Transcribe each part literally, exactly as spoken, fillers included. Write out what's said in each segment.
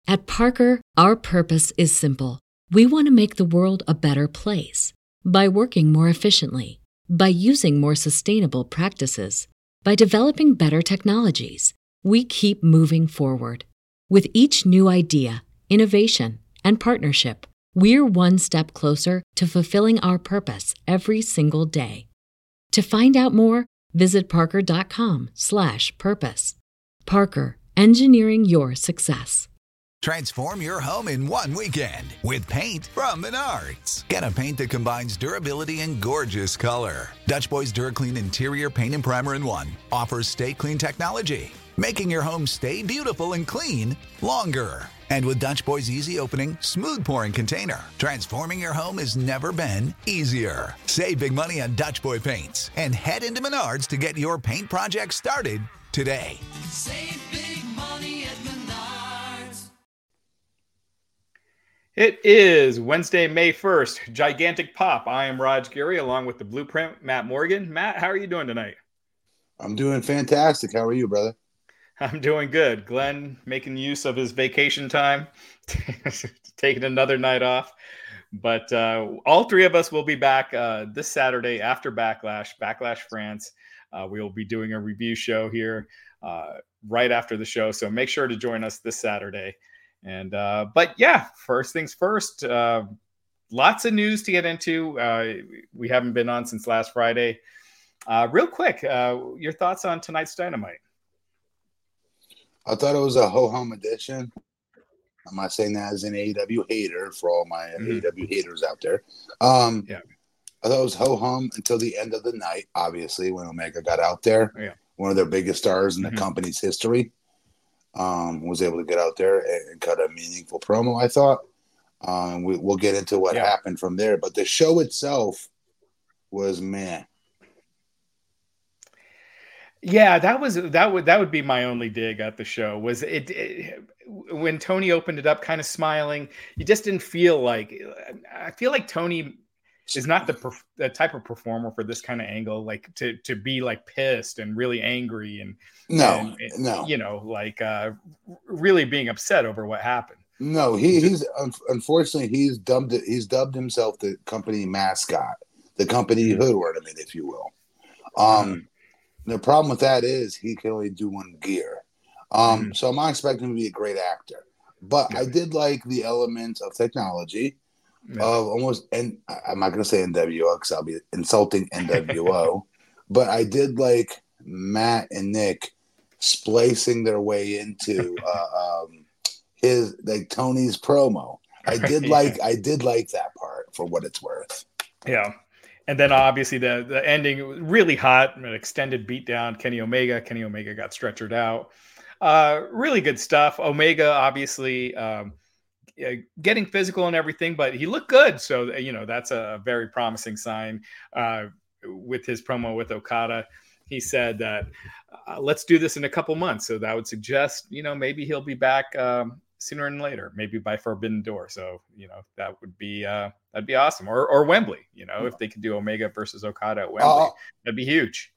At Parker, our purpose is simple. We want to make the world a better place by working more efficiently, by using more sustainable practices, by developing better technologies. We keep moving forward. With each new idea, innovation, and partnership, we're one step closer to fulfilling our purpose every single day. To find out more, visit parker.com slash purpose. Parker, engineering your success. Transform your home in one weekend with paint from Menards. Get a paint that combines durability and gorgeous color. Dutch Boys DuraClean Interior Paint and Primer in One offers Stay Clean technology, making your home stay beautiful and clean longer. And with Dutch Boy's easy opening, smooth pouring container, transforming your home has never been easier. Save big money on Dutch Boy paints and head into Menards to get your paint project started today. Save big money at Menards. It is Wednesday, May first, Gigantic Pop. I am Raj Giri along with the Blueprint, Matt Morgan. Matt, how are you doing tonight? I'm doing fantastic. How are you, brother? I'm doing good. Glenn making use of his vacation time, taking another night off. But uh, all three of us will be back uh, this Saturday after Backlash, Backlash France. Uh, we will be doing a review show here uh, right after the show. So make sure to join us this Saturday. And uh, but yeah, first things first, uh, lots of news to get into. Uh, we haven't been on since last Friday. Uh, real quick, uh, your thoughts on tonight's Dynamite? I thought it was a ho-hum edition. I'm not saying that as an A E W hater for all my mm-hmm. A E W haters out there. Um, yeah. I thought it was ho-hum until the end of the night, obviously, when Omega got out there. Yeah. One of their biggest stars in the mm-hmm. company's history. Um, was able to get out there and, and cut a meaningful promo, I thought. Um, we, we'll get into what yeah. happened from there. But the show itself was meh. Yeah, that was that would that would be my only dig at the show. Was it, it when Tony opened it up, kind of smiling? You just didn't feel like. I feel like Tony is not the perf- the type of performer for this kind of angle, like to to be like pissed and really angry and no, and, no, you know, like uh, really being upset over what happened. No, he he's unfortunately he's dubbed he's dubbed himself the company mascot, the company hood ornament, if you will. Um. Mm-hmm. The problem with that is he can only do one gear. Um, mm-hmm. So I'm not expecting him to be a great actor. But yeah. I did like the elements of technology, yeah. of almost, and I'm not going to say N W O because I'll be insulting N W O, but I did like Matt and Nick splicing their way into uh, um, his, like Tony's promo. I did like, yeah. I did like that part for what it's worth. Yeah. And then obviously the the ending was really hot, an extended beatdown. Kenny Omega, Kenny Omega got stretchered out. Uh, really good stuff. Omega obviously um, getting physical and everything, but he looked good. So, you know, that's a very promising sign uh, with his promo with Okada. He said that uh, let's do this in a couple months. So that would suggest, you know, maybe he'll be back um, sooner than later, maybe by Forbidden Door. So, you know, that would be uh, that'd be awesome. Or or Wembley, you know, if they could do Omega versus Okada at Wembley, uh, that'd be huge.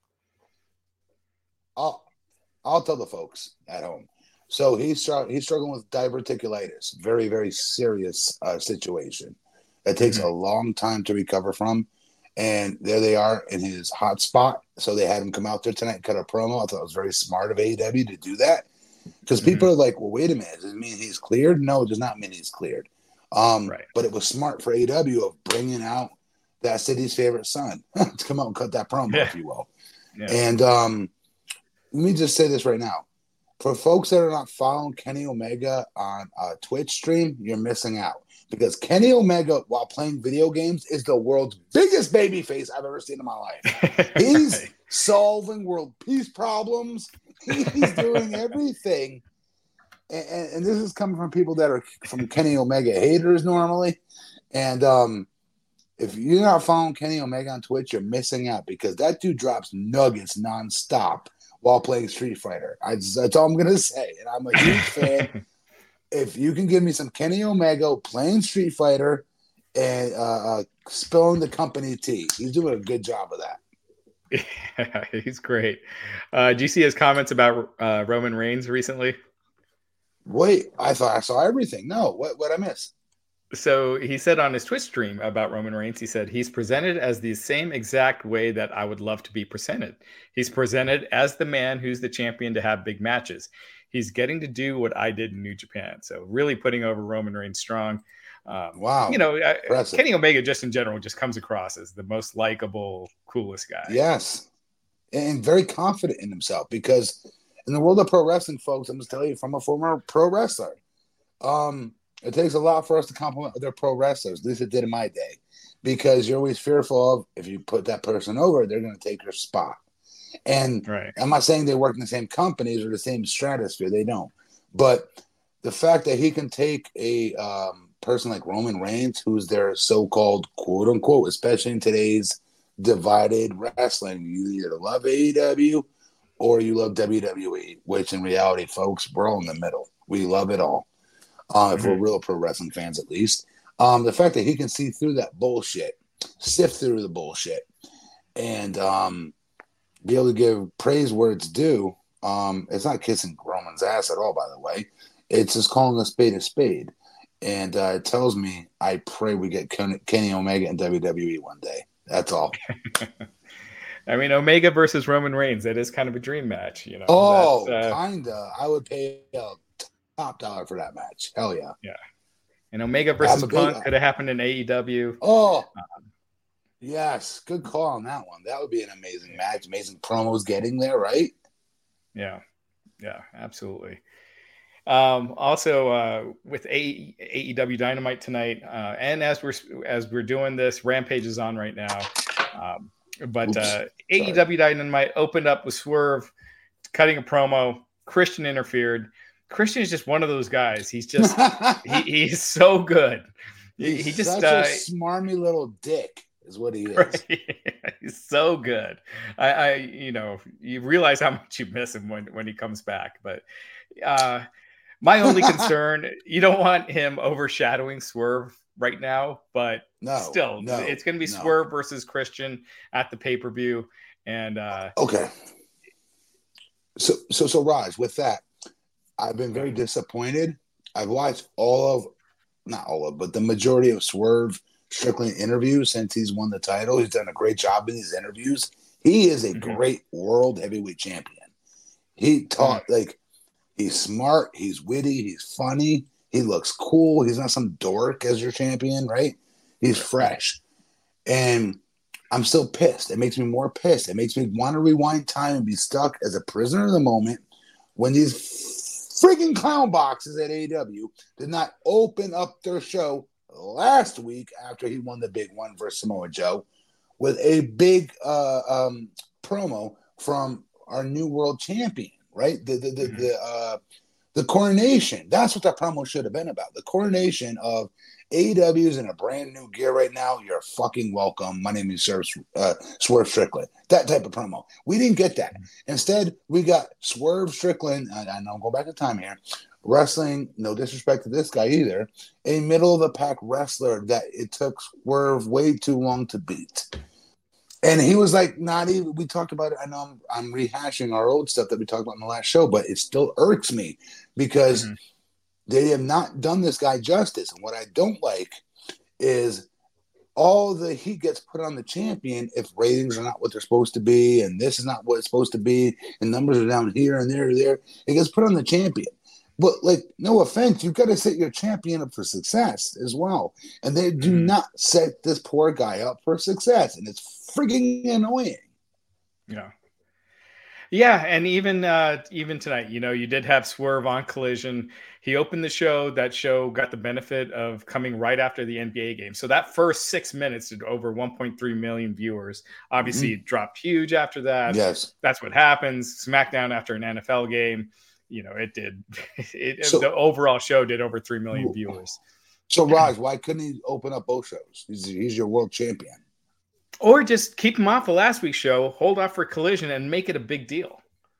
I'll I'll tell the folks at home. So he's he's struggling with diverticulitis, very very serious uh, situation that takes mm-hmm. a long time to recover from. And there they are in his hot spot. So they had him come out there tonight and cut a promo. I thought it was very smart of A E W to do that. Because people mm-hmm. are like, well, wait a minute. Does it mean he's cleared? No, it does not mean he's cleared. Um, right. But it was smart for A E W of bringing out that city's favorite son to come out and cut that promo, yeah. if you will. Yeah. And um, let me just say this right now. For folks that are not following Kenny Omega on a Twitch stream, you're missing out. Because Kenny Omega, while playing video games, is the world's biggest babyface I've ever seen in my life. He's right. solving world peace problems. He's doing everything. And, and, and this is coming from people that are from Kenny Omega haters normally. And um, if you're not following Kenny Omega on Twitch, you're missing out because that dude drops nuggets nonstop while playing Street Fighter. I just, that's all I'm going to say. And I'm a huge fan. If you can give me some Kenny Omega playing Street Fighter and uh, uh, spilling the company tea, he's doing a good job of that. Yeah, he's great. Uh, do you see his comments about uh, Roman Reigns recently? Wait, I thought I saw everything. No, what what I miss? So he said on his Twitch stream about Roman Reigns, he said, he's presented as the same exact way that I would love to be presented. He's presented as the man who's the champion to have big matches. He's getting to do what I did in New Japan. So really putting over Roman Reigns strong. Um, Wow. You know, I, Impressive. Kenny Omega just in general just comes across as the most likable, coolest guy. Yes. And very confident in himself, because in the world of pro wrestling, folks, I'm just telling you from a former pro wrestler, um, it takes a lot for us to compliment other pro wrestlers. At least it did in my day, because you're always fearful of, if you put that person over, they're going to take your spot. And Right. I'm not saying they work in the same companies or the same stratosphere. They don't. But the fact that he can take a um, person like Roman Reigns, who's their so-called quote unquote, especially in today's divided wrestling, you either love A E W or you love W W E, which in reality, folks, we're all in the middle. We love it all. Uh, if we're real pro wrestling fans, at least. Um, the fact that he can see through that bullshit, sift through the bullshit, and um, be able to give praise where it's due. Um, it's not kissing Roman's ass at all, by the way. It's just calling a spade a spade. And uh, it tells me, I pray we get Ken- Kenny Omega in W W E one day. That's all. I mean, Omega versus Roman Reigns, that is kind of a dream match. You know. Oh, That's, uh, kinda. I would pay a top dollar for that match. Hell yeah. Yeah. And Omega versus I'm a big- Punk could have happened in A E W. Oh, yes. Good call on that one. That would be an amazing match. Amazing promos getting there, right? Yeah. Yeah, absolutely. Um, also, uh, with A E W Dynamite tonight, uh, and as we're as we're doing this, Rampage is on right now. Um, but Oops. uh, A E W Dynamite opened up with Swerve cutting a promo. Christian interfered. Christian is just one of those guys. He's just he, he's so good. He, He's he just such uh, a smarmy little dick, is what he is. right? He's so good. I, I, you know, you realize how much you miss him when when he comes back. But uh, my only concern, you don't want him overshadowing Swerve right now. But No, still, no, it's going to be no. Swerve versus Christian at the pay per view, and uh, Okay. So, so, so, Raj, with that, I've been very disappointed. I've watched all of, not all of, but the majority of Swerve Strickland interviews since he's won the title. He's done a great job in these interviews. He is a Mhm. great world heavyweight champion. He taught, like, he's smart, he's witty, he's funny, he looks cool. He's not some dork as your champion, right? He's fresh. And I'm still pissed. It makes me more pissed. It makes me want to rewind time and be stuck as a prisoner of the moment when these freaking clown boxes at A E W did not open up their show last week after he won the big one versus Samoa Joe with a big uh, um, promo from our new world champion, right? The the the, Mhm. the, uh, the coronation. That's what that promo should have been about. The coronation of A E W's in a brand new gear right now. You're fucking welcome. My name is Swerve, uh, Swerve Strickland. That type of promo. We didn't get that. Instead, we got Swerve Strickland. I, I know, go back to time here. Wrestling, no disrespect to this guy either, a middle of the pack wrestler that it took Swerve way too long to beat. And he was like, not even, we talked about it. I know I'm, I'm rehashing our old stuff that we talked about in the last show, but it still irks me because Mhm. they have not done this guy justice. And what I don't like is all the heat gets put on the champion if ratings are not what they're supposed to be, and this is not what it's supposed to be, and numbers are down here and there and there. It gets put on the champion. But, like, no offense, you've got to set your champion up for success as well. And they do Mhm. not set this poor guy up for success. And it's freaking annoying. Yeah. Yeah, and even uh, even tonight, you know, you did have Swerve on Collision. He opened the show. That show got the benefit of coming right after the N B A game. So that first six minutes did over one point three million viewers. Obviously, it dropped huge after that. Yes. That's what happens. SmackDown after an N F L game, you know, it did. It, So- the overall show did over three million viewers. So, Raj, why couldn't he open up both shows? He's, he's your world champion. Or just keep him off of last week's show, hold off for Collision, and make it a big deal.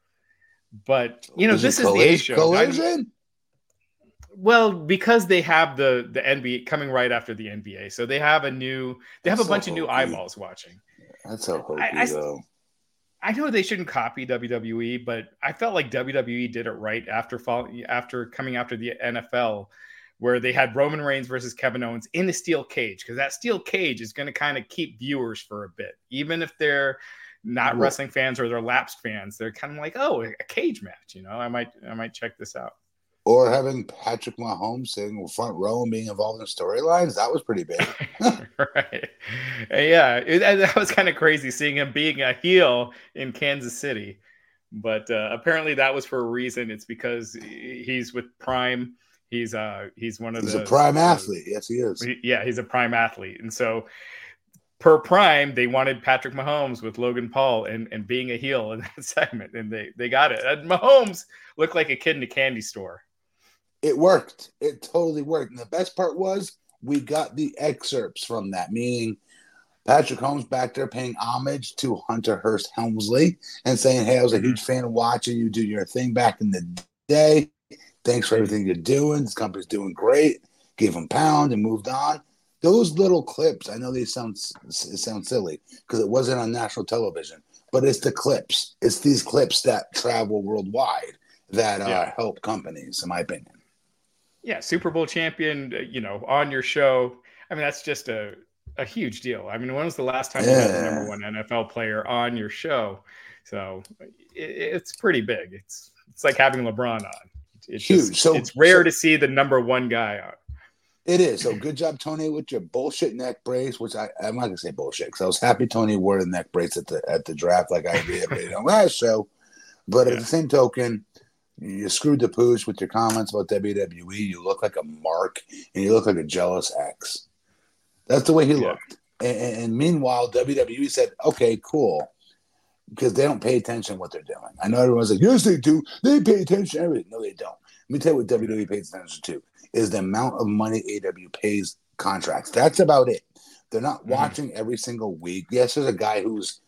But, you know, Is it this is the A collision- show. Collision? Well, because they have the the N B A coming right after the N B A, so they have a new they have That's a bunch so of new hokey. eyeballs watching. That's so hokey, I- I- though. I know they shouldn't copy W W E, but I felt like W W E did it right after fall, after coming after the N F L, where they had Roman Reigns versus Kevin Owens in a steel cage, because that steel cage is going to kind of keep viewers for a bit, even if they're not wrestling fans or they're lapsed fans. They're kind of like, oh, a cage match, you know. I might, I might check this out. Or having Patrick Mahomes sitting in front row and being involved in storylines, that was pretty big. Right. Yeah, it, that was kind of crazy seeing him being a heel in Kansas City. But uh, apparently that was for a reason. It's because he's with Prime. He's uh he's one of he's the He's a prime uh, athlete. Yes, he is. He, yeah, he's a prime athlete. And so per Prime, they wanted Patrick Mahomes with Logan Paul and, and being a heel in that segment. And they, they got it. And Mahomes looked like a kid in a candy store. It worked. It totally worked. And the best part was we got the excerpts from that, meaning Patrick Mahomes back there paying homage to Hunter Hearst Helmsley and saying, hey, I was a huge fan of watching you do your thing back in the day. Thanks for everything you're doing. This company's doing great. Gave him pound and moved on. Those little clips, I know they sound, it sound silly because it wasn't on national television, but it's the clips. It's these clips that travel worldwide that uh, yeah. help companies, in my opinion. Yeah, Super Bowl champion, you know, on your show. I mean, that's just a, a huge deal. I mean, when was the last time yeah. you had the number one N F L player on your show? So it, it's pretty big. It's it's like having LeBron on. It's huge. Just, so it's rare so, to see the number one guy on. It is. So good job, Tony, with your bullshit neck brace, which I, I'm not gonna say bullshit because I was happy Tony wore the neck brace at the at the draft, like I did on last show. But yeah. at the same token, you screwed the pooch with your comments about W W E. You look like a mark, and you look like a jealous ex. That's the way he yeah. looked. And, and meanwhile, W W E said, okay, cool, because they don't pay attention to what they're doing. I know everyone's like, yes, they do. They pay attention to everything. No, they don't. Let me tell you what W W E pays attention to is the amount of money A E W pays contracts. That's about it. They're not mm-hmm. watching every single week. Yes, there's a guy who's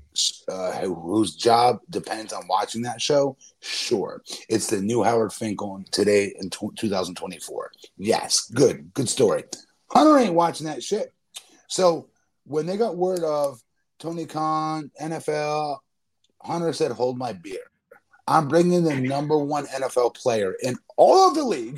Uh, whose job depends on watching that show. Sure, it's the new Howard Finkel today in two thousand twenty-four. Yes, good, good story. Hunter ain't watching that shit. So when they got word of Tony Khan, N F L, Hunter said, "Hold my beer. I'm bringing the number one N F L player in all of the league.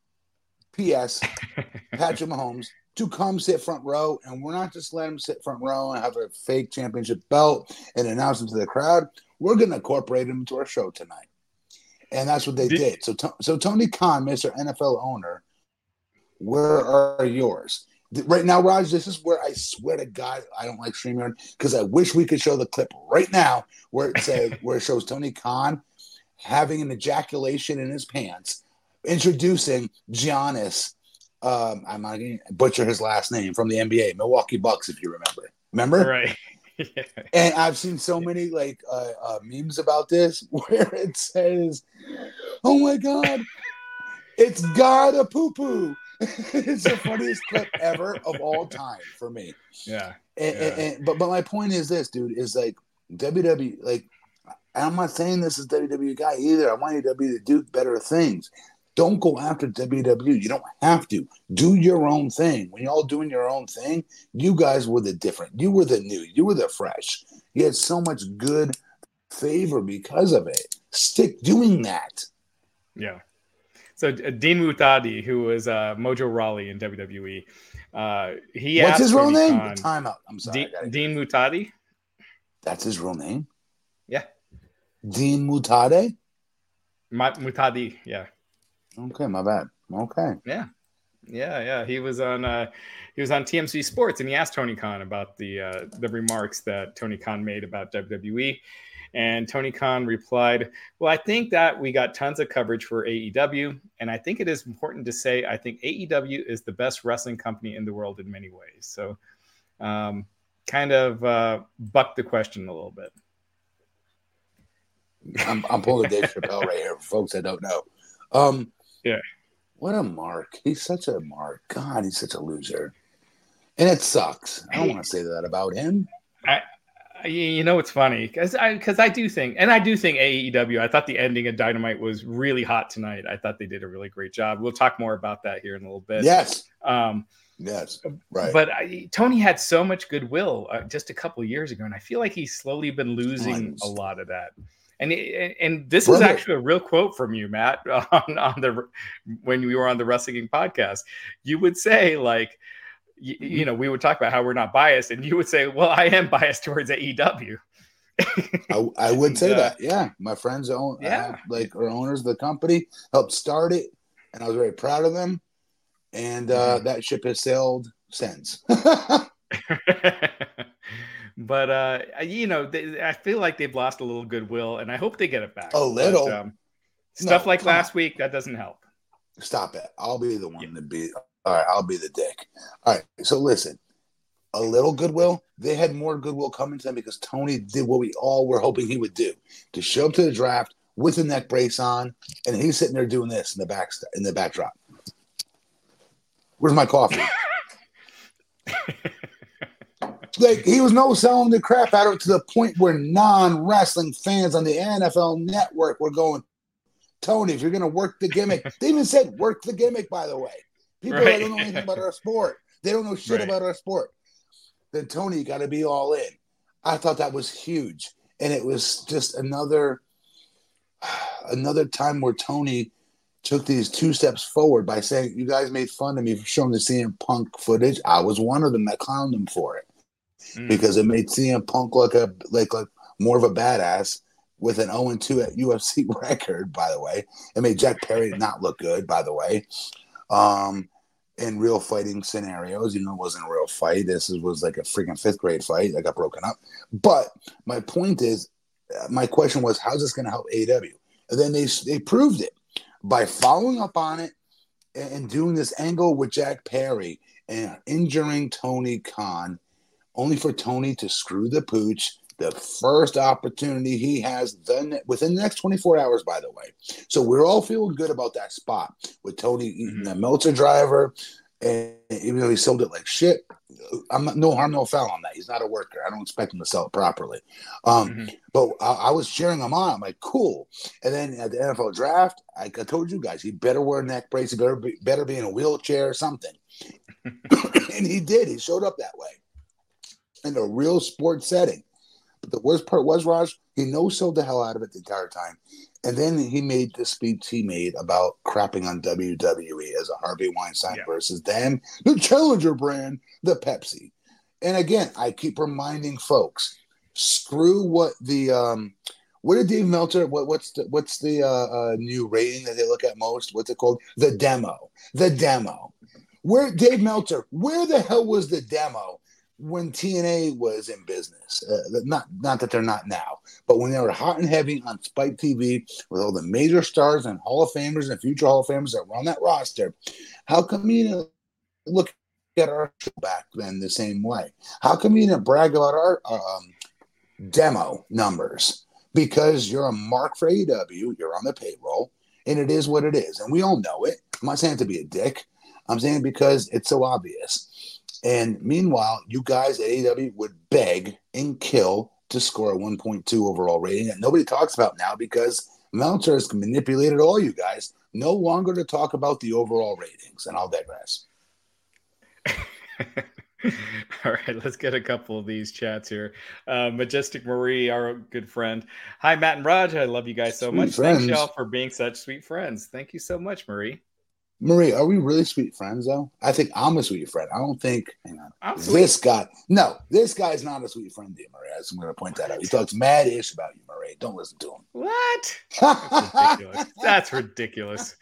P S. Patrick Mahomes." To come sit front row, and we're not just letting him sit front row and have a fake championship belt and announce him to the crowd. We're going to incorporate him into our show tonight, and that's what they did. did. So, so Tony Khan, Mister N F L owner, where are yours right now, Raj? This is where I swear to God I don't like StreamYard because I wish we could show the clip right now where it says where it shows Tony Khan having an ejaculation in his pants, introducing Giannis. Um, I'm not going to butcher his last name from the N B A, Milwaukee Bucks, if you remember. Remember? Right. Yeah. And I've seen so many like uh, uh, memes about this where it says, "Oh my God, it's God a poo poo." It's the funniest clip ever of all time for me. Yeah. And, yeah. And, and, but but my point is this, dude, is like W W E. Like, I'm not saying this is W W E guy either. I want A E W to do better things. Don't go after W W E. You don't have to. Do your own thing. When you're all doing your own thing, you guys were the different. You were the new. You were the fresh. You had so much good favor because of it. Stick doing that. Yeah. So uh, Dean Muhtadi, who was uh, Mojo Rawley in W W E, uh, he What's asked his real Tony name? Khan, Time out. I'm sorry. D- Dean Muhtadi. That's his real name? Yeah. Dean Muhtadi? Ma- Muhtadi, yeah. Okay, my bad. Okay. Yeah. Yeah, yeah. He was on uh, he was on T M Z Sports, and he asked Tony Khan about the uh, the remarks that Tony Khan made about W W E. And Tony Khan replied, "Well, I think that we got tons of coverage for A E W, and I think it is important to say I think A E W is the best wrestling company in the world in many ways." So, um, kind of uh, bucked the question a little bit. I'm, I'm pulling a Dave Chappelle right here for folks that don't know. Um, yeah. What a mark. He's such a mark. God, he's such a loser. And it sucks. I don't want to say that about him. I You you know, it's funny because I because I do think, and I do think A E W. I thought the ending of Dynamite was really hot tonight. I thought they did a really great job. We'll talk more about that here in a little bit. Yes. Um, yes. Right. But I, Tony had so much goodwill uh, just a couple of years ago, and I feel like he's slowly been losing Tons. a lot of that. And and this Brother. is actually a real quote from you, Matt, on, on the when we were on the Wrestling podcast. You would say like. You, you know, we would talk about how we're not biased, and you would say, "Well, I am biased towards A E W." I, I would say uh, that. Yeah, my friends own, yeah, uh, like are owners of the company, helped start it, and I was very proud of them. And uh, mm-hmm. that ship has sailed since. But uh, you know, they, I feel like they've lost a little goodwill, and I hope they get it back. A little but, um, stuff no, like last on. week that doesn't help. Stop it! I'll be the one yeah. to be. All right, I'll be the dick. All right, so listen, a little goodwill. They had more goodwill coming to them because Tony did what we all were hoping he would do: to show up to the draft with a neck brace on, and he's sitting there doing this in the back in the backdrop. Where's my coffee? Like he was no selling the crap out of it to the point where non-wrestling fans on the N F L Network were going, Tony, if you're going to work the gimmick, they even said work the gimmick. By the way. People right. that don't know anything about our sport. They don't know shit right. about our sport. Then Tony, you got to be all in. I thought that was huge. And it was just another another time where Tony took these two steps forward by saying, you guys made fun of me for showing the C M Punk footage. I was one of them that clowned him for it. Mm. Because it made C M Punk look a, like, like more of a badass with an oh and two at U F C record, by the way. It made Jack Perry not look good, by the way. Um, in real fighting scenarios, you know, it wasn't a real fight. This was like a freaking fifth grade fight that got broken up. But my point is, uh, my question was, how's this going to help A E W? And then they they proved it by following up on it and, and doing this angle with Jack Perry and injuring Tony Khan, only for Tony to screw the pooch. The first opportunity he has then within the next twenty-four hours, by the way. So we're all feeling good about that spot with Tony eating mm-hmm. a Meltzer driver. And even though he sold it like shit, I'm not, no harm, no foul on that. He's not a worker. I don't expect him to sell it properly. Um, mm-hmm. But I, I was cheering him on. I'm like, cool. And then at the N F L draft, I, I told you guys, he better wear a neck brace. He better be, better be in a wheelchair or something. And he did. He showed up that way in a real sports setting. But the worst part was, Raj, he no-sold the hell out of it the entire time. And then he made the speech he made about crapping on W W E as a Harvey Weinstein yeah. versus them, the challenger brand, the Pepsi. And again, I keep reminding folks, screw what the um, what did Dave Meltzer? What, what's the what's the uh, uh, new rating that they look at most? What's it called? The demo. The demo. Where Dave Meltzer? Where the hell was the demo when T N A was in business? Uh, not not that they're not now, but when they were hot and heavy on Spike T V with all the major stars and Hall of Famers and future Hall of Famers that were on that roster, how come you didn't look at our show back then the same way? How come you didn't brag about our um, demo numbers? Because you're a mark for A E W, you're on the payroll, and it is what it is, and we all know it. I'm not saying it to be a dick. I'm saying it because it's so obvious. And meanwhile, you guys at A E W would beg and kill to score a one point two overall rating that nobody talks about now because Meltzer has manipulated all you guys no longer to talk about the overall ratings. And I'll digress. All right, let's get a couple of these chats here. Uh, Majestic Marie, our good friend. Hi, Matt and Raj. I love you guys so Sweet much. friends. Thanks, y'all, for being such sweet friends. Thank you so much, Marie. Marie, are we really sweet friends, though? I think I'm a sweet friend. I don't think, hang on, I'm this sweet. guy, no, this guy's not a sweet friend to you, Marie. I'm going to point that out. He talks mad-ish about you, Marie. Don't listen to him. What? That's ridiculous. That's ridiculous.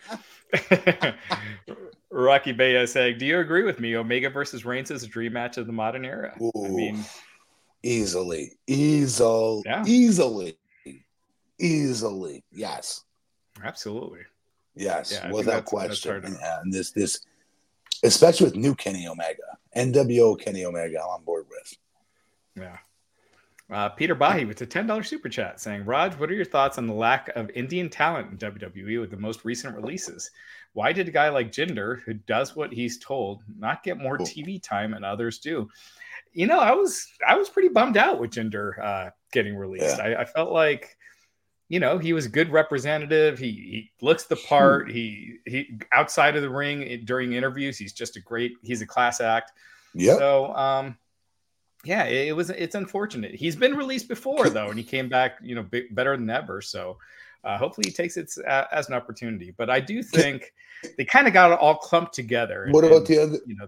Rocky Baya saying, do you agree with me? Omega versus Reigns is a dream match of the modern era. Ooh, I mean, easily, easily, yeah. easily, easily. Yes. Absolutely. Yes, yeah, without that's, question. That's and, and this, this, especially with new Kenny Omega, N W O Kenny Omega, I'm on board with. Yeah. Uh, Peter Bahi with a ten dollars super chat saying, Raj, what are your thoughts on the lack of Indian talent in W W E with the most recent releases? Why did a guy like Jinder, who does what he's told, not get more T V time and others do? You know, I was I was pretty bummed out with Jinder uh, getting released. Yeah. I, I felt like, you know, he was a good representative. He, he looks the part. He he outside of the ring during interviews, he's just a great. He's a class act. Yeah. So, um, yeah, it, it was. It's unfortunate. He's been released before though, and he came back, you know, big, better than ever. So, uh, hopefully, he takes it uh, as an opportunity. But I do think they kind of got it all clumped together. And, what about and, the other? You know.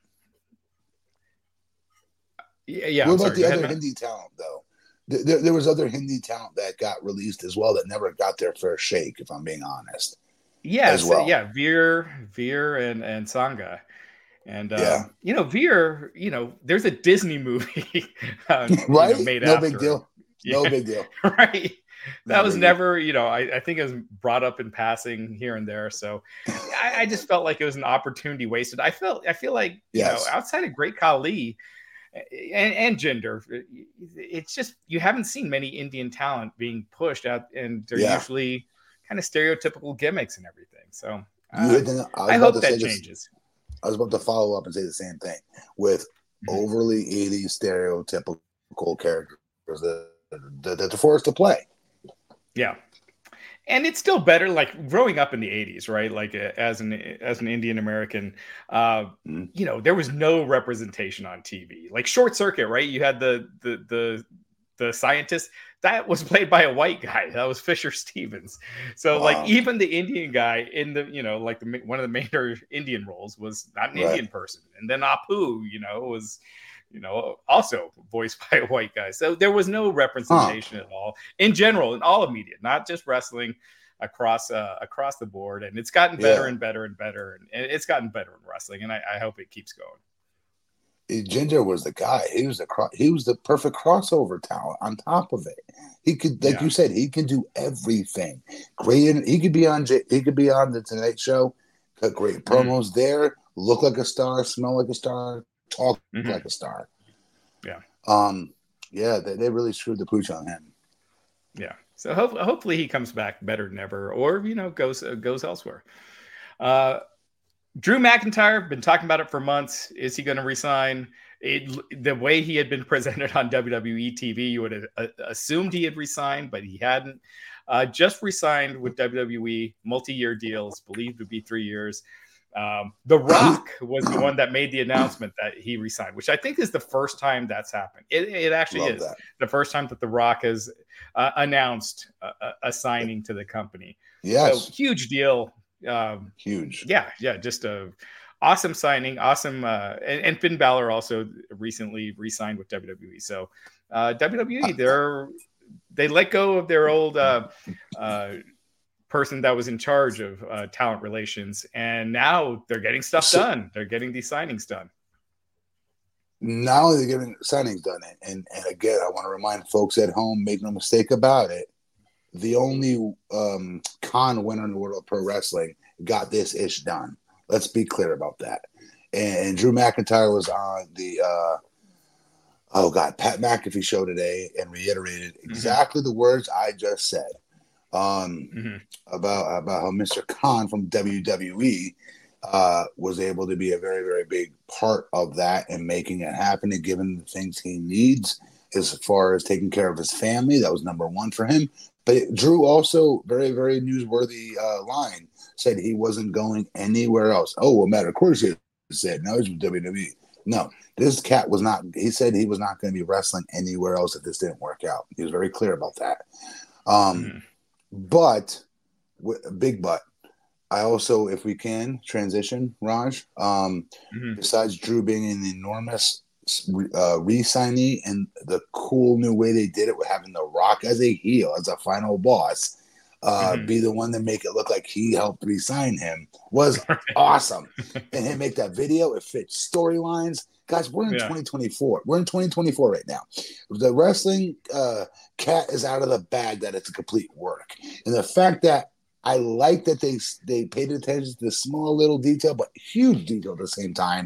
Yeah. yeah what I'm about sorry, the ahead, other man. Hindi talent though? There, there was other Hindi talent that got released as well that never got their fair shake, if I'm being honest. Yeah, as well. yeah, Veer, Veer, and and Sangha, and um, Yeah. you know, Veer, you know, there's a Disney movie, uh, right? you know, made no after big him. deal. Yeah. No big deal. Right. That No was big deal. never, you know, I, I think it was brought up in passing here and there. So I, I just felt like it was an opportunity wasted. I felt, I feel like, you Yes. know, outside of Great Khali and, and Jinder, it's just, you haven't seen many Indian talent being pushed out, and they're Yeah. usually kind of stereotypical gimmicks and everything. So You uh, hit the- I was I about hope to that say this- changes. I was about to follow up and say the same thing with Mhm. overly eighties stereotypical characters that, that, that they're forced to play. Yeah. And it's still better, like growing up in the eighties, right? Like uh, as an as an Indian American, uh, Mhm. you know, there was no representation on T V. Like Short Circuit, right? You had the the the the scientist that was played by a white guy. That was Fisher Stevens. So Wow. like even the Indian guy in the, you know, like the ma- one of the major Indian roles was not an Right. Indian person. And then Apu, you know, was, you know, also voiced by a white guy. So there was no representation at all in general, in all of media, not just wrestling, across uh, across the board. And it's gotten better Yeah. and better and better. And, and it's gotten better in wrestling. And I, I hope it keeps going. Ginger was the guy. He was the cro- he was the perfect crossover talent. On top of it, he could, like Yeah. you said, he can do everything. Great. In, he could be on. J- He could be on the Tonight Show. Cut great Mm-hmm. promos there. Look like a star. Smell like a star. Talk Mhm. like a star. Yeah. Um. Yeah. They, they really screwed the pooch on him. Yeah. So ho- hopefully he comes back better than ever, or, you know, goes uh, goes elsewhere. Uh, Drew McIntyre, been talking about it for months. Is he going to resign? It, the way he had been presented on W W E T V, you would have uh, assumed he had resigned, but he hadn't. Uh, just resigned with W W E, multi-year deals, believed to be three years. Um, the Rock was the one that made the announcement that he resigned, which I think is the first time that's happened. It, it actually Love is that. the first time that the Rock has uh, announced a, a- a signing to the company. Yes. So huge deal. Um, Huge. yeah, yeah, just a awesome signing, awesome. Uh, and, and Finn Balor also recently re-signed with W W E. So uh, W W E, they're they let go of their old uh, uh, person that was in charge of uh, talent relations, and now they're getting stuff So- done. They're getting these signings done. Not only they're getting signings done, and and again, I want to remind folks at home, make no mistake about it. The only um, con winner in the world of pro wrestling got this ish done. Let's be clear about that. And, and Drew McIntyre was on the uh, oh god Pat McAfee show today and reiterated exactly the words I just said um, Mhm. about about how Mister Khan from W W E uh, was able to be a very very big part of that and making it happen and giving the things he needs as far as taking care of his family. That was number one for him. But Drew also, very, very newsworthy uh, line, said he wasn't going anywhere else. Oh, well, matter of course he said, no, he's with W W E. No, this cat was not, he said he was not going to be wrestling anywhere else if this didn't work out. He was very clear about that. Um, Mhm. But, w- big but, I also, if we can, transition, Raj, um, Mhm. besides Drew being an enormous uh, re-signee and the cool new way they did it with having The Rock as a heel, as a final boss, uh, Mhm. be the one to make it look like he helped re-sign him was awesome. And him make that video, it fits storylines. Guys, we're in Yeah. twenty twenty-four. We're in twenty twenty-four right now. The wrestling uh, cat is out of the bag that it's a complete work. And the fact that I like that they they paid attention to the small little detail, but huge detail at the same time,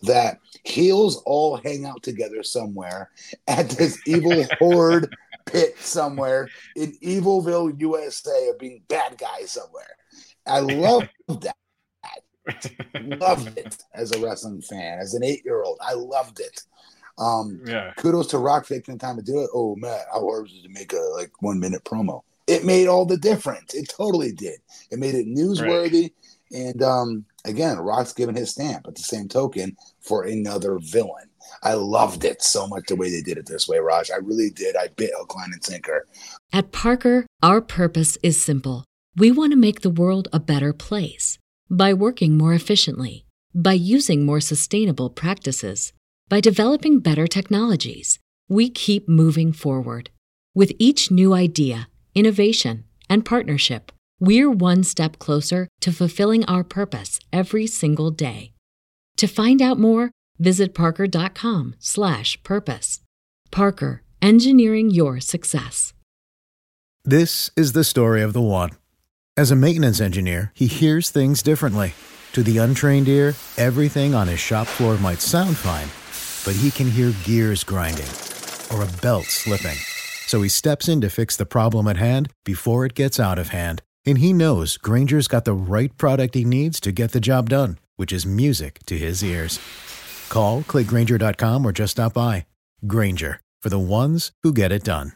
that heels all hang out together somewhere at this evil horde pit somewhere in Evilville, U S A, of being bad guys somewhere. I love that. Loved it as a wrestling fan, as an eight-year-old. I loved it. Um, yeah. Kudos to Rock for taking the time to do it. Oh, Matt, how hard was it to make a like one-minute promo? It made all the difference. It totally did. It made it newsworthy. Right. And um, again, Rock's giving his stamp at the same token for another villain. I loved it so much the way they did it this way, Raj. I really did. I bit hook, line, and sinker. At Parker, our purpose is simple. We want to make the world a better place by working more efficiently, by using more sustainable practices, by developing better technologies. We keep moving forward. With each new idea, innovation, and partnership, we're one step closer to fulfilling our purpose every single day. To find out more, visit parker.com slash purpose. Parker, engineering your success. This is the story of the one. As a maintenance engineer, he hears things differently. To the untrained ear, everything on his shop floor might sound fine, but he can hear gears grinding or a belt slipping. So he steps in to fix the problem at hand before it gets out of hand. And he knows Grainger's got the right product he needs to get the job done, which is music to his ears. Call, click Grainger dot com, or just stop by. Grainger, for the ones who get it done.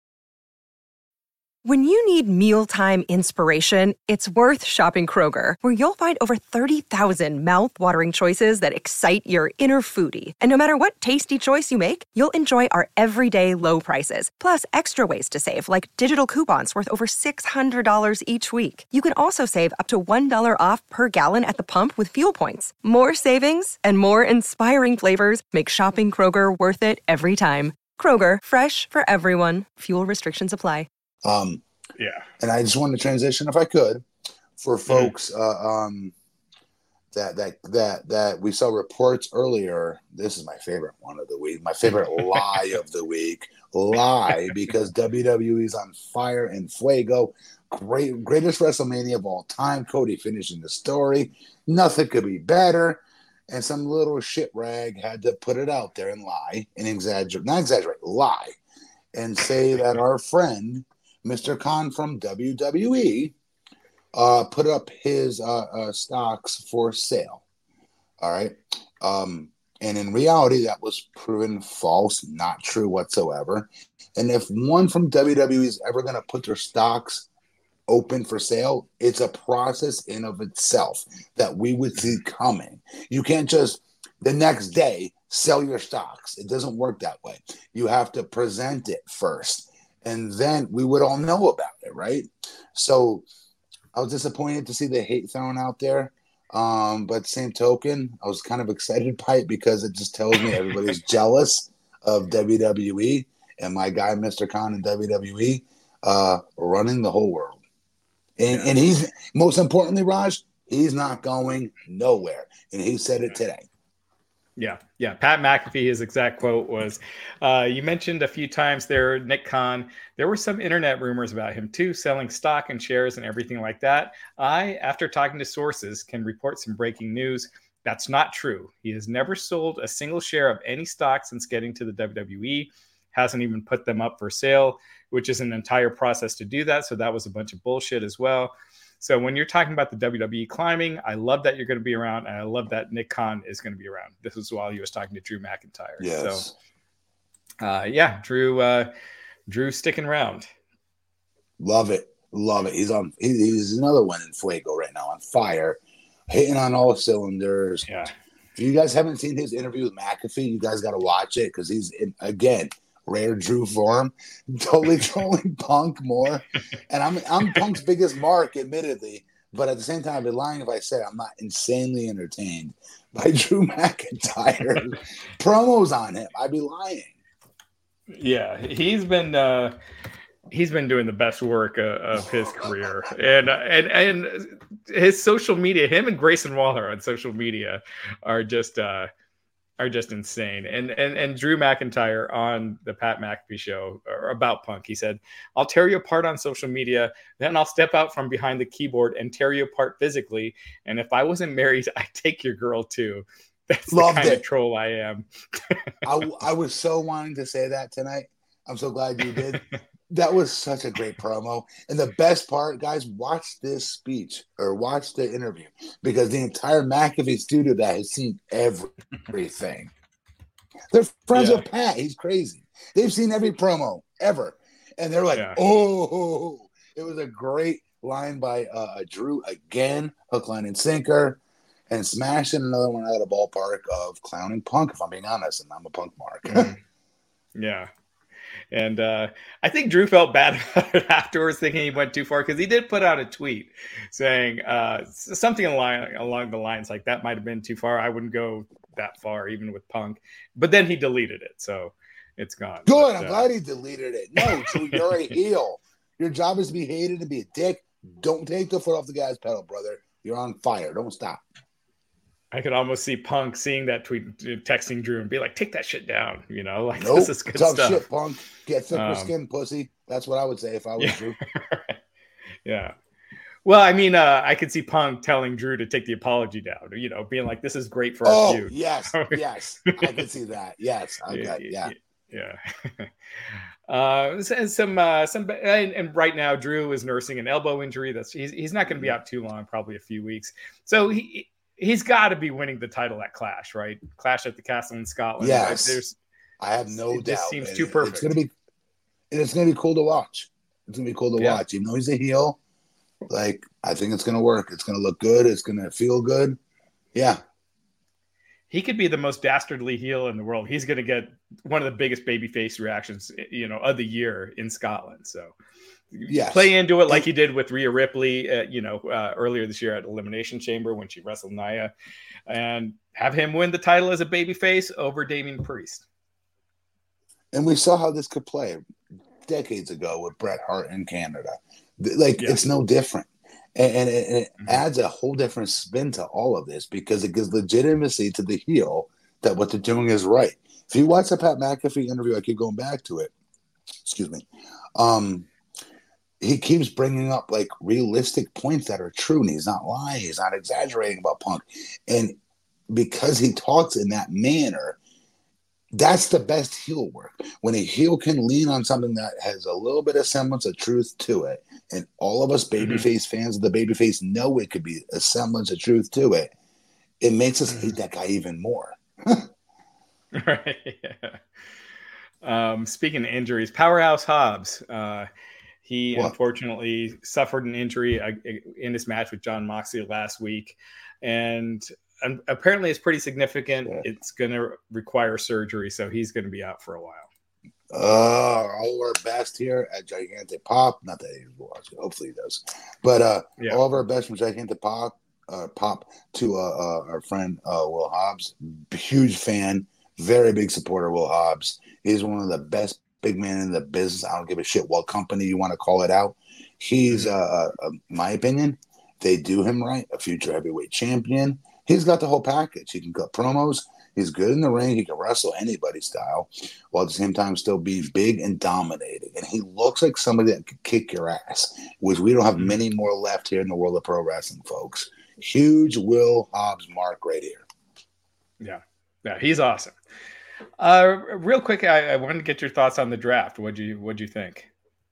When you need mealtime inspiration, it's worth shopping Kroger, where you'll find over thirty thousand mouth-watering choices that excite your inner foodie. And no matter what tasty choice you make, you'll enjoy our everyday low prices, plus extra ways to save, like digital coupons worth over six hundred dollars each week. You can also save up to one dollar off per gallon at the pump with fuel points. More savings and more inspiring flavors make shopping Kroger worth it every time. Kroger, fresh for everyone. Fuel restrictions apply. Um, yeah. And I just wanted to transition, if I could, for folks mm. uh, um, that that that that we saw reports earlier. This is my favorite one of the week. My favorite lie of the week. Lie, because W W E's on fire and fuego. Great, greatest WrestleMania of all time. Cody finishing the story. Nothing could be better. And some little shit rag had to put it out there and lie and exaggerate, not exaggerate, lie, and say that our friend Mister Khan from W W E uh, put up his uh, uh, stocks for sale. All right. Um, and in reality, that was proven false, not true whatsoever. And if one from W W E is ever going to put their stocks open for sale, it's a process in of itself that we would see coming. You can't just the next day sell your stocks. It doesn't work that way. You have to present it first. And then we would all know about it, right? So I was disappointed to see the hate thrown out there. Um, but same token, I was kind of excited by it because it just tells me everybody's jealous of W W E and my guy, Mister Khan in W W E, uh, running the whole world. And, yeah. and he's, most importantly, Raj, he's not going nowhere. And he said it today. Yeah, yeah. Pat McAfee, his exact quote was, uh, you mentioned a few times there, Nick Khan, there were some internet rumors about him too, selling stock and shares and everything like that. I, after talking to sources, can report some breaking news. That's not true. He has never sold a single share of any stock since getting to the W W E, hasn't even put them up for sale, which is an entire process to do that. So that was a bunch of bullshit as well. So when you're talking about the W W E climbing, I love that you're going to be around, and I love that Nick Khan is going to be around. This is while he was talking to Drew McIntyre. Yes. So, uh, yeah, Drew, uh, Drew sticking around. Love it, love it. He's on. He, he's another one in fuego right now, on fire, hitting on all cylinders. Yeah. If you guys haven't seen his interview with McAfee, you guys got to watch it because he's in, again. Rare Drew form, totally trolling Punk more, and I'm I'm Punk's biggest mark, admittedly, but at the same time, I'd be lying if I said I'm not insanely entertained by Drew McIntyre promos on him. I'd be lying. Yeah, he's been uh, he's been doing the best work uh, of his career, and and and his social media. Him and Grayson Waller on social media are just. Uh, are just insane. And, and, and Drew McIntyre on the Pat McAfee show or about Punk, he said, I'll tear you apart on social media. Then I'll step out from behind the keyboard and tear you apart physically. And if I wasn't married, I'd take your girl too. That's Loved the kind it. of troll I am. I, I was so wanting to say that tonight. I'm so glad you did. That was such a great promo. And the best part, guys, watch this speech or watch the interview because the entire McAfee studio that has seen everything. They're friends Yeah. with Pat. He's crazy. They've seen every promo ever. And they're like, Yeah. oh, it was a great line by uh, Drew again, hook, line, and sinker, and smashing another one out of the ballpark of clowning Punk, if I'm being honest, and I'm a Punk mark. Mhm. Yeah. And uh, I think Drew felt bad about it afterwards, thinking he went too far because he did put out a tweet saying uh, something along, along the lines like that might have been too far. I wouldn't go that far, even with Punk. But then he deleted it, so it's gone. Good. But, I'm uh, glad he deleted it. No, Drew, you're a heel. Your job is to be hated and be a dick. Don't take the foot off the guy's pedal, brother. You're on fire. Don't stop. I could almost see Punk seeing that tweet, texting Drew, and be like, "Take that shit down," you know, like Nope. this is good Tough stuff. shit, Punk. Get thicker Um, skin, pussy. That's what I would say if I was Yeah. Drew. Yeah. Well, I mean, uh, I could see Punk telling Drew to take the apology down, you know, being like, "This is great for our Oh, feud." yes. Yes. I can see that. Yes. I got yeah. Yeah. uh, and some, uh, some, and, and right now, Drew is nursing an elbow injury. That's he's he's not going to be out too long, probably a few weeks. So he he's got to be winning the title at Clash, right? Clash at the Castle in Scotland. Yes. Right? There's I have no it doubt. just seems And too it- perfect. It's gonna be and it's gonna be cool to watch. It's gonna be cool to Yeah. watch. Even though he's a heel, like I think it's gonna work. It's gonna look good. It's gonna feel good. Yeah. He could be the most dastardly heel in the world. He's going to get one of the biggest babyface reactions, you know, of the year in Scotland. So Yes. play into it like he did with Rhea Ripley, uh, you know, uh, earlier this year at Elimination Chamber when she wrestled Nia, and have him win the title as a babyface over Damian Priest. And we saw how this could play decades ago with Bret Hart in Canada. Like Yeah. it's no different. And, and it, and it Mhm. adds a whole different spin to all of this because it gives legitimacy to the heel that what they're doing is right. If you watch the Pat McAfee interview, I keep going back to it. Excuse me. Um, he keeps bringing up like realistic points that are true, and he's not lying. He's not exaggerating about Punk. And because he talks in that manner, that's the best heel work. When a heel can lean on something that has a little bit of semblance of truth to it, and all of us babyface fans of the babyface know it could be a semblance of truth to it, it makes us hate that guy even more. Right. Yeah. Um, speaking of injuries, Powerhouse Hobbs, uh, he What? unfortunately suffered an injury uh, in his match with John Moxley last week, and um, apparently it's pretty significant. Yeah. It's going to require surgery, so he's going to be out for a while. Uh, all of our best here at Gigantic Pop. Not that he will watch it. Hopefully he does. But uh, Yeah. all of our best from Gigantic Pop, uh, Pop to uh, uh, our friend uh, Will Hobbs. Huge fan. Very big supporter of Will Hobbs. He's one of the best big men in the business. I don't give a shit what company you want to call it out. He's, uh, uh, uh, my opinion, they do him right. A future heavyweight champion. He's got the whole package. He can cut promos. He's good in the ring. He can wrestle anybody's style, while at the same time still be big and dominating. And he looks like somebody that could kick your ass, which we don't have many more left here in the world of pro wrestling, folks. Huge Will Hobbs mark right here. Yeah. Yeah, he's awesome. Uh, real quick, I, I wanted to get your thoughts on the draft. What'd you What'd you think?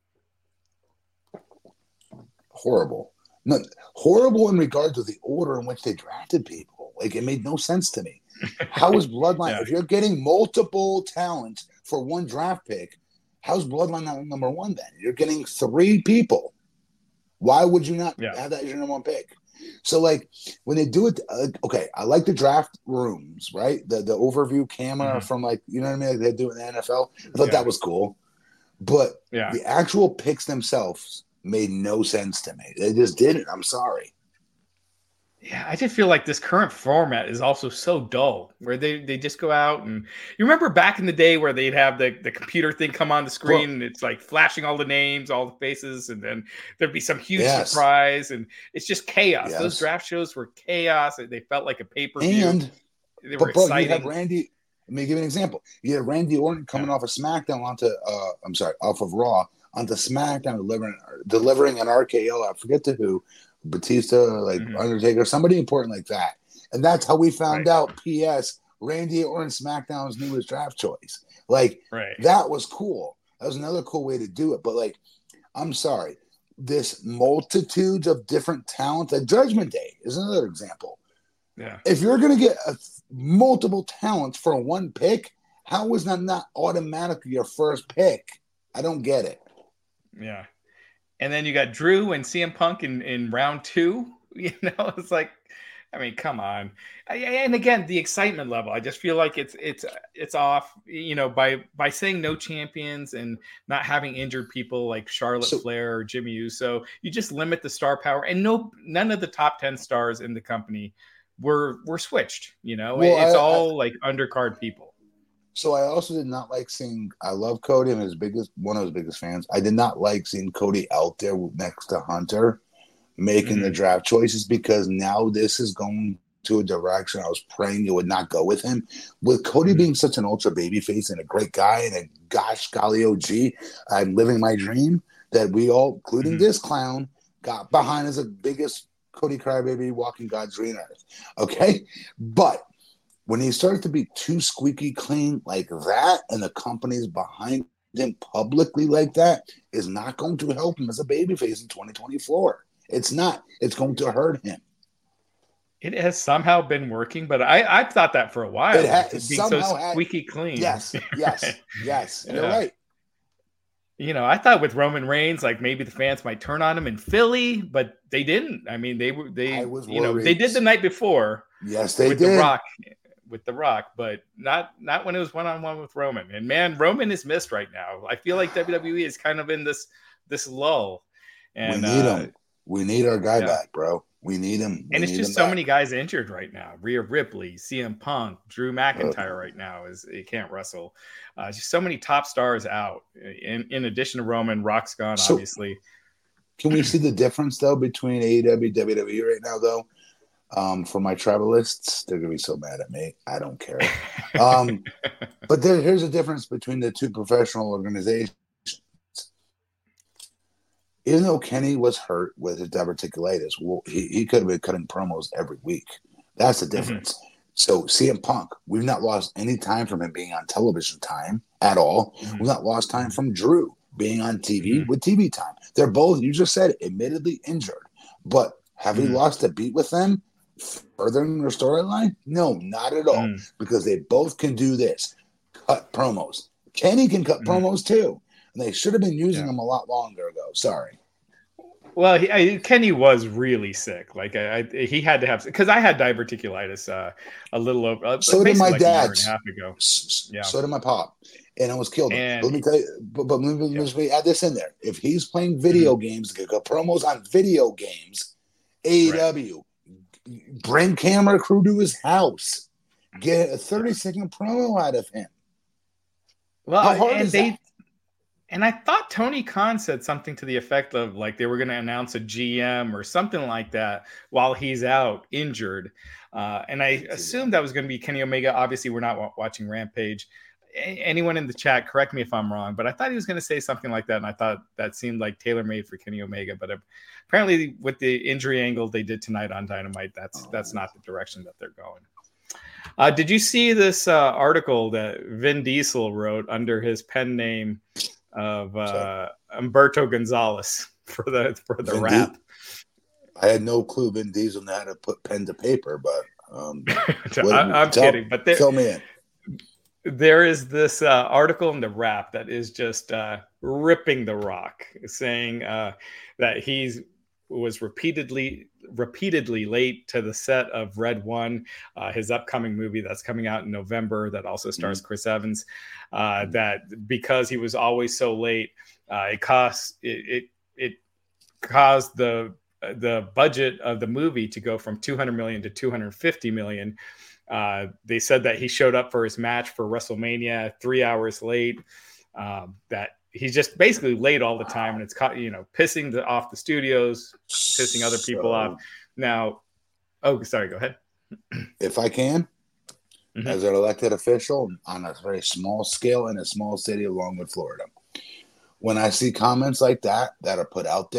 Horrible. No, horrible in regard to the order in which they drafted people. Like, it made no sense to me. How is Bloodline, Yeah. if you're getting multiple talent for one draft pick, how's Bloodline not number one then? You're getting three people. Why would you not Yeah. have that as your number one pick? So, like, when they do it, uh, okay, I like the draft rooms, right? The the overview camera Mhm. from, like, you know what I mean? Like they do it in the N F L. I thought Yeah. that was cool. But Yeah. the actual picks themselves made no sense to me. They just didn't. I'm sorry. Yeah, I just feel like this current format is also so dull, where they, they just go out and you remember back in the day where they'd have the, the computer thing come on the screen Well- and it's like flashing all the names, all the faces, and then there'd be some huge Yes. surprise, and it's just chaos. Yes. Those draft shows were chaos. They felt like a pay-per-view. And They were but bro, you exciting. have Randy. Let me give you an example. You have Randy Orton coming Yeah. off of SmackDown onto uh, I'm sorry, off of Raw onto SmackDown, delivering delivering an R K O. I forget to who, Batista, like Mhm. Undertaker, somebody important like that. And that's how we found Right. out, P S, Randy Orton, SmackDown's newest draft choice. Like, Right. that was cool. That was another cool way to do it. But, like, I'm sorry. This multitudes of different talent, like Judgment Day is another example. Yeah. If you're going to get a, multiple talents for one pick, how is that not automatically your first pick? I don't get it. Yeah. And then you got Drew and C M Punk in, in round two. You know, it's like, I mean, come on. I, and again, the excitement level, I just feel like it's it's it's off, you know, by by saying no champions and not having injured people like Charlotte So- Flair or Jimmy Uso. You just limit the star power, and no none of the top ten stars in the company were were switched, you know. Well, it's I- all like undercard people. So I also did not like seeing. I love Cody. I'm his biggest, one of his biggest fans. I did not like seeing Cody out there next to Hunter, making Mm-hmm. the draft choices, because now this is going to a direction I was praying it would not go with him. With Cody Mhm. being such an ultra babyface and a great guy and a gosh golly O G, I'm living my dream that we all, including Mhm. this clown, got behind as the biggest Cody Crybaby walking God's green earth. Okay, but when he started to be too squeaky clean like that, and the company's behind him publicly like that, is not going to help him as a babyface in twenty twenty-four. It's not. It's going to hurt him. It has somehow been working, but I I've thought that for a while. It ha- It's being so somehow had- squeaky clean. Yes, yes, yes. You're Yeah. right. You know, I thought with Roman Reigns, like maybe the fans might turn on him in Philly, but they didn't. I mean, they were they I was you know worried. they did the night before Yes, they with did. the Rock, with the Rock, but not not when it was one on one with Roman. And man, Roman is missed right now. I feel like W W E is kind of in this this lull, and we need uh, him. We need our guy yeah. back, bro. We need him. We and it's need just him so back. many guys injured right now. Rhea Ripley, C M Punk, Drew McIntyre right now is he can't wrestle. Uh, just so many top stars out. In in addition to Roman, Rock's gone So- obviously. Can we see the difference though between A E W and W W E right now though? Um, for my tribalists, they're gonna be so mad at me. I don't care. Um, but there, here's the difference between the two professional organizations. Even though Kenny was hurt with his diverticulitis, well, he, he could have been cutting promos every week. That's the difference. So C M Punk, we've not lost any time from him being on television time at all. Mhm. We've not lost time from Drew being on T V Mhm. with T V time. They're both, you just said, it, admittedly injured. But have we Mhm. lost a beat with them furthering their storyline? No, not at all. Mm. Because they both can do this. Cut promos. Kenny can cut Mhm. promos too. And they should have been using Yeah. him a lot longer ago. Sorry. Well, he, I, Kenny was really sick. Like I, I he had to have because I had diverticulitis uh, a little over. Uh, So did basically my like a year and dad's. a half ago. S- Yeah. So did my pop. And I was killed. And- Let me tell you, but, but let me, Yeah. let me add this in there. If he's playing video games, got promos on video games, A E W, bring camera crew to his house, get a thirty second promo out of him. Well, How hard and is they that? and I thought Tony Khan said something to the effect of like they were going to announce a G M or something like that while he's out injured. Uh, and I assumed that was going to be Kenny Omega. Obviously, we're not wa- watching Rampage. A- anyone in the chat, correct me if I'm wrong, but I thought he was going to say something like that, and I thought that seemed like tailor made for Kenny Omega. But apparently, with the injury angle they did tonight on Dynamite, that's that's not the direction that they're going. Uh, did you see this uh, article that Vin Diesel wrote under his pen name of uh, Humberto Gonzalez for the for the Vin rap? I had no clue Vin Diesel knew how to put pen to paper, but um, I, what- I'm tell- kidding, but there, fill me in. there is this uh, article in the Wrap that is just uh, ripping The Rock, saying uh, that he's was repeatedly repeatedly late to the set of Red One, uh, his upcoming movie that's coming out in November that also stars Chris Evans. Uh, that because he was always so late, uh, it cost it, it it caused the the budget of the movie to go from two hundred million to two hundred fifty million. Uh, they said that he showed up for his match for WrestleMania three hours late. Um, that he's just basically late all the time, and it's caught, you know, pissing the, off the studios, pissing other people So, off. Now, oh, sorry, go ahead. If I can, Mhm. as an elected official on a very small scale in a small city along with Florida, when I see comments like that that are put out there,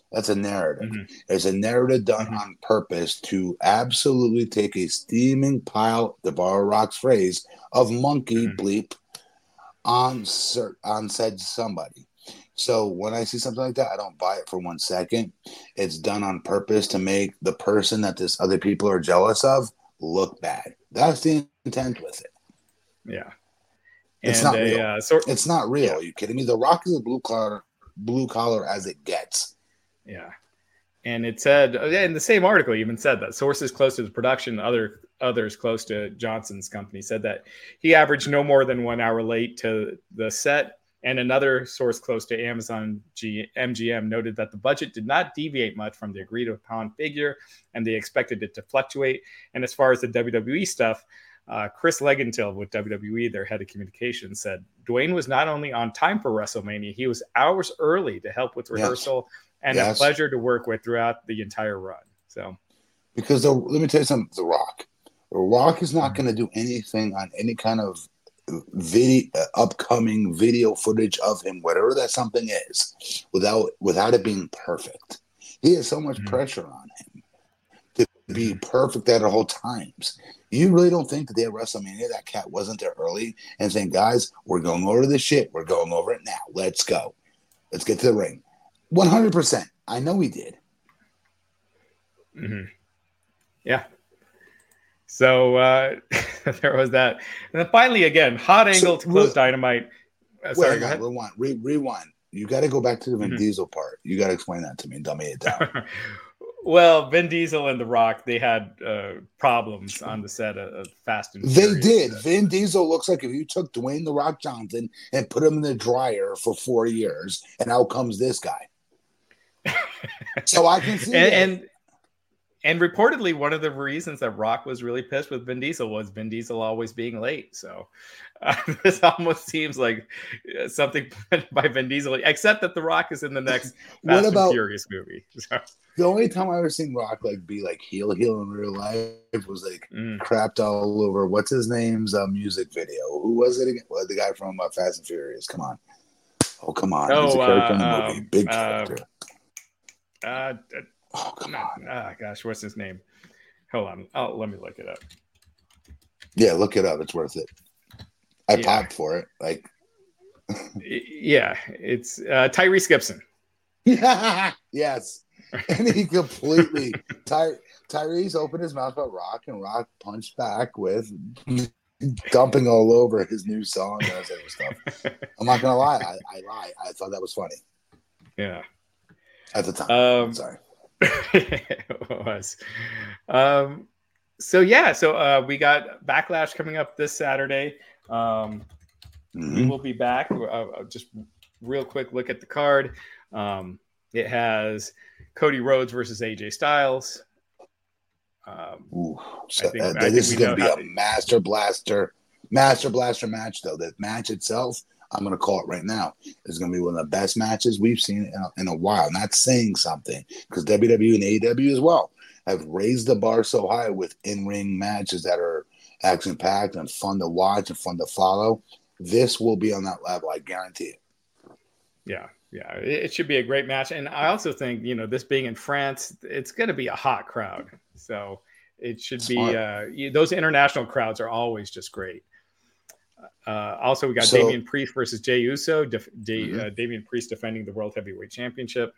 That's a narrative. Mm-hmm. It's a narrative done Mm-hmm. on purpose to absolutely take a steaming pile, to borrow Rock's phrase, of monkey Mm-hmm. bleep on cer- on said somebody. So when I see something like that, I don't buy it for one second. It's done on purpose to make the person that this other people are jealous of look bad. That's the intent with it. Yeah. It's And not a, real. uh, sort, It's not real. Yeah. Are you kidding me? The Rock is a blue collar, blue collar as it gets. Yeah. And it said in the same article, even said that sources close to the production, other others close to Johnson's company, said that he averaged no more than one hour late to the set. And another source close to Amazon G- M G M noted that the budget did not deviate much from the agreed upon figure, and they expected it to fluctuate. And as far as the W W E stuff, uh, Chris Legentil with W W E, their head of communications, said Dwayne was not only on time for WrestleMania, he was hours early to help with rehearsal. Yes. And yes. a pleasure to work with throughout the entire run. So, because the, let me tell you something, The Rock. The Rock is not mm-hmm. going to do anything on any kind of video, uh, upcoming video footage of him, whatever that something is, without without it being perfect. He has so much mm-hmm. pressure on him to be perfect at all times. You really don't think that they at WrestleMania, that cat wasn't there early and saying, guys, we're going over this shit. We're going over it now. Let's go. Let's get to the ring. one hundred percent. I know he did. Mm-hmm. Yeah. So uh, there was that. And then finally, again, hot angle so, to close re- Dynamite. Uh, sorry, wait, go ahead. Rewind. Re- rewind. You got to go back to the Vin mm-hmm. Diesel part. You got to explain that to me and dummy it down. Well, Vin Diesel and The Rock, they had uh, problems on the set of, of Fast and They Furious. did. Vin Diesel looks like if you took Dwayne The Rock Johnson and put him in the dryer for four years, and out comes this guy. So I can see and, it. And and reportedly, one of the reasons that Rock was really pissed with Vin Diesel was Vin Diesel always being late. So uh, this almost seems like something by Vin Diesel, except that The Rock is in the next Fast about, and Furious movie. So. The only time I ever seen Rock like be like heel heel in real life was like mm. crapped all over what's his name's uh, music video. Who was it again? Well, the guy from uh, Fast and Furious. Come on. Oh, come on. Oh, He's a character uh, in the movie. um, Big uh, character. Uh, oh, come on. Ah, gosh, what's his name? Hold on. Oh, let me look it up. Yeah, look it up. It's worth it. I yeah. popped for it. Like, yeah, it's uh, Tyrese Gibson. Yes. And he completely Ty, Tyrese opened his mouth about Rock, and Rock punched back with dumping all over his new song and that stuff. I'm not gonna lie, I, I lie. I thought that was funny. Yeah. At the time. Um, I'm sorry. It was. Um, so yeah, so uh, we got Backlash coming up this Saturday. Um, mm-hmm. We will be back. Uh, just real quick look at the card. Um, it has Cody Rhodes versus A J Styles. Um, Ooh, so I think, uh, I think this is going to be how, a master blaster, master blaster match. Though the match itself, I'm going to call it right now, is going to be one of the best matches we've seen in a, in a while. Not saying something, because W W E and A E W as well have raised the bar so high with in-ring matches that are action-packed and fun to watch and fun to follow. This will be on that level, I guarantee it. Yeah. Yeah, it should be a great match. And I also think, you know, this being in France, it's going to be a hot crowd. So it should be, uh, those international crowds are always just great. Uh, also, we got so, Damian Priest versus Jey Uso. Def- D- mm-hmm. uh, Damian Priest defending the World Heavyweight Championship.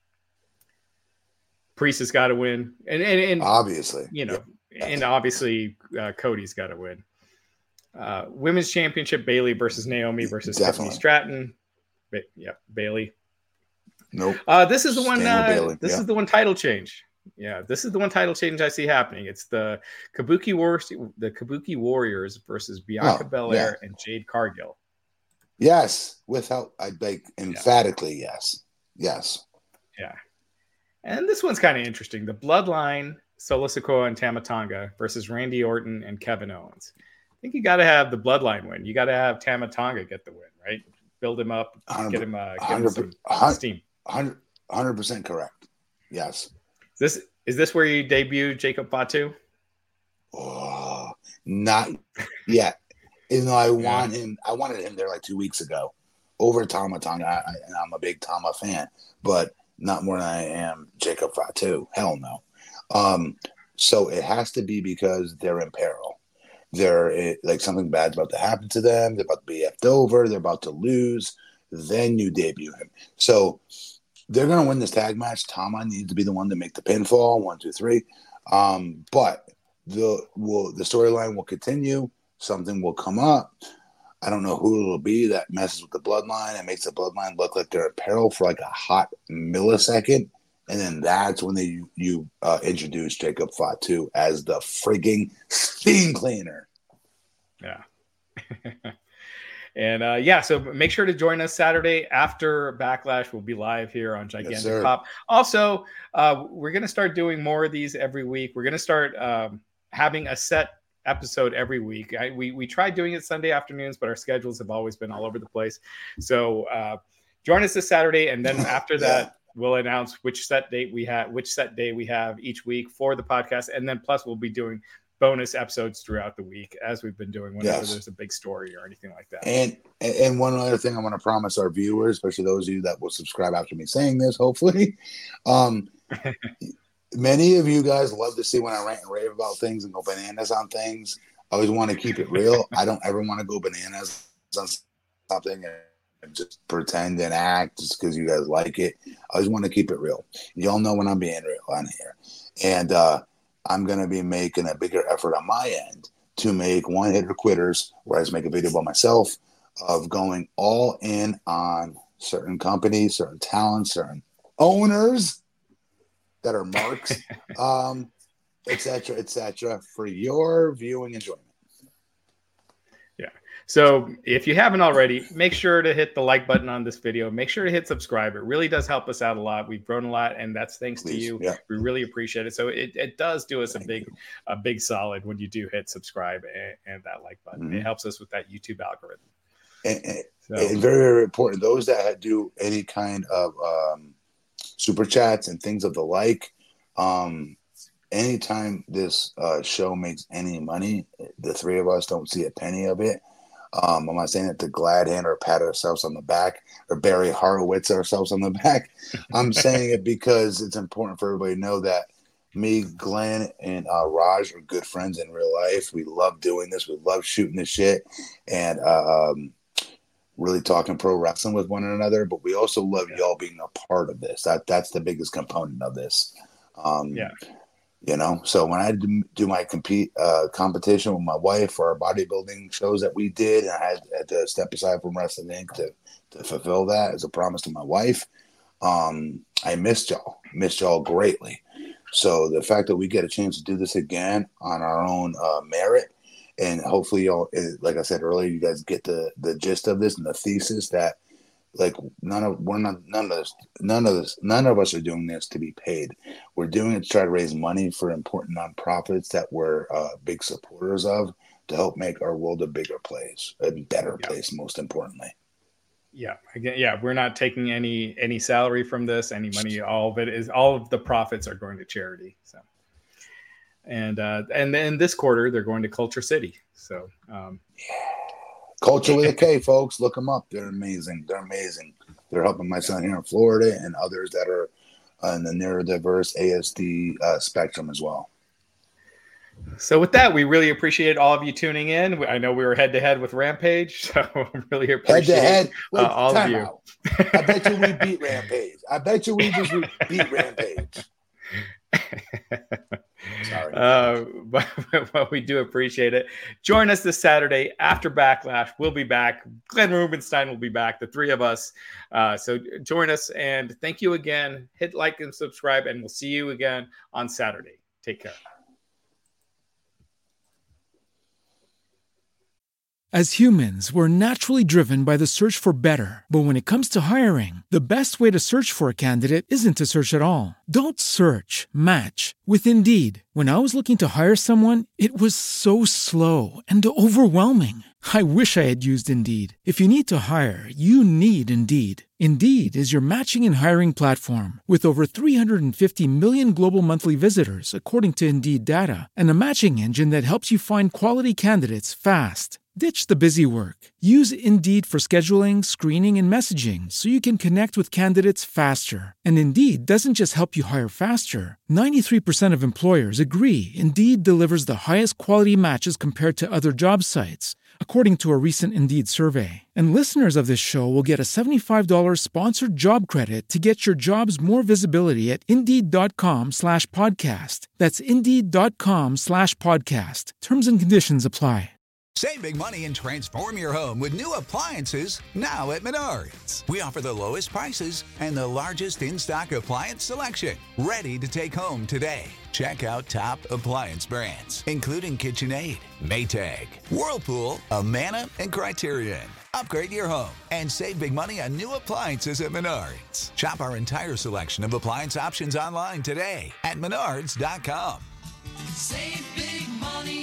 Priest has got to win. And, and, and obviously, you know, yeah. and obviously uh, Cody's got to win. Uh, Women's Championship, Bayley versus Naomi versus Definitely. Stephanie Stratton. Ba- yep, Bayley. Nope. Uh, this is the one. Uh, Bayley. This yeah. is the one title change. Yeah, this is the one title change I see happening. It's the Kabuki Wars, the Kabuki Warriors versus Bianca oh, Belair yeah. and Jade Cargill. Yes, without I like emphatically yeah. yes, yes. Yeah, and this one's kind of interesting. The Bloodline, Solo Sikoa and Tama Tonga versus Randy Orton and Kevin Owens. I think you got to have the Bloodline win. You got to have Tama Tonga get the win, right? Build him up, get him, uh, get him some steam. one hundred percent correct. Yes. Is this is this where you debut Jacob Fatu? Oh, not yet. You know, I want yeah. him. I wanted him there like two weeks ago over Tama Tonga, I, and I'm a big Tama fan. But not more than I am Jacob Fatu. Hell no. Um, so it has to be because they're in peril. They're it, like something bad's about to happen to them. They're about to be effed over. They're about to lose. Then you debut him. So they're going to win this tag match. Tama needs to be the one to make the pinfall. One, two, three. Um, but the will the storyline will continue. Something will come up. I don't know who it'll be that messes with the bloodline and makes the bloodline look like they're in peril for like a hot millisecond. And then that's when they you uh, introduce Jacob Fatu as the frigging steam cleaner. Yeah. And uh, yeah, so make sure to join us Saturday after Backlash. We'll be live here on Gigantic Yes, Pop. Also, uh, we're going to start doing more of these every week. We're going to start um, having a set episode every week. I, we we tried doing it Sunday afternoons, but our schedules have always been all over the place. So uh, join us this Saturday, and then after that, yeah. we'll announce which set date we have, which set day we have each week for the podcast, and then plus we'll be doing bonus episodes throughout the week as we've been doing whenever yes. there's a big story or anything like that. And and one other thing I want to promise our viewers, especially those of you that will subscribe after me saying this, hopefully, um, many of you guys love to see when I rant and rave about things and go bananas on things. I always want to keep it real. I don't ever want to go bananas on something and just pretend and act just because you guys like it. I always want to keep it real. Y'all know when I'm being real on here. And uh, I'm going to be making a bigger effort on my end to make one-hitter quitters, where I just make a video by myself of going all in on certain companies, certain talents, certain owners that are marks, um, et cetera, et cetera, for your viewing enjoyment. Yeah. So if you haven't already, make sure to hit the like button on this video. Make sure to hit subscribe. It really does help us out a lot. We've grown a lot, and that's thanks Please, to you. yeah. We really appreciate it. So it, it does do us Thank a big you. a big solid when you do hit subscribe and, and that like button. Mm-hmm. It helps us with that YouTube algorithm. And, and, So, and very, very important. Those that do any kind of um, super chats and things of the like, um, anytime this uh, show makes any money, the three of us don't see a penny of it. Um, I'm not saying it to glad hand or pat ourselves on the back or Barry Horowitz ourselves on the back. I'm saying it because it's important for everybody to know that me, Glenn, and uh, Raj are good friends in real life. We love doing this. We love shooting the shit and uh, um, really talking pro wrestling with one another. But we also love y'all being a part of this. That That's the biggest component of this. Um, yeah. You know, so when I do my compete uh, competition with my wife for our bodybuilding shows that we did, and I had, had to step aside from Wrestling Incorporated to, to fulfill that as a promise to my wife, um, I missed y'all, missed y'all greatly. So the fact that we get a chance to do this again on our own uh, merit, and hopefully y'all, like I said earlier, you guys get the, the gist of this and the thesis that, like, none of we're not none of us none of us none of us are doing this to be paid. We're doing it to try to raise money for important nonprofits that we're uh, big supporters of, to help make our world a bigger place, a better yeah. place, most importantly. Yeah, again, yeah, we're not taking any any salary from this, any money. All of it is all of the profits are going to charity. So, and uh, and then this quarter they're going to Culture City. So, um, yeah. Culture with a K, folks. Look them up. They're amazing. They're amazing. They're helping my son here in Florida and others that are uh, in the neurodiverse A S D uh, spectrum as well. So with that, we really appreciate all of you tuning in. I know we were head-to-head with Rampage, so really appreciate head-to-head? Wait, uh, all of you. Out. I bet you we beat Rampage. I bet you we just beat Rampage. Sorry. Uh, but, but we do appreciate it. Join us this Saturday after Backlash. We'll be back. Glenn Rubenstein will be back, the three of us. Uh, so join us, and thank you again. Hit like and subscribe, and we'll see you again on Saturday. Take care. As humans, we're naturally driven by the search for better. But when it comes to hiring, the best way to search for a candidate isn't to search at all. Don't search, match with Indeed. When I was looking to hire someone, it was so slow and overwhelming. I wish I had used Indeed. If you need to hire, you need Indeed. Indeed is your matching and hiring platform with over three hundred fifty million global monthly visitors, according to Indeed data, and a matching engine that helps you find quality candidates fast. Ditch the busy work. Use Indeed for scheduling, screening, and messaging so you can connect with candidates faster. And Indeed doesn't just help you hire faster. ninety-three percent of employers agree Indeed delivers the highest quality matches compared to other job sites, according to a recent Indeed survey. And listeners of this show will get a seventy-five dollars sponsored job credit to get your jobs more visibility at Indeed.com slash podcast. That's Indeed.com slash podcast. Terms and conditions apply. Save big money and transform your home with new appliances now at Menards. We offer the lowest prices and the largest in-stock appliance selection. Ready to take home today. Check out top appliance brands, including KitchenAid, Maytag, Whirlpool, Amana, and Criterion. Upgrade your home and save big money on new appliances at Menards. Shop our entire selection of appliance options online today at menards dot com. Save big money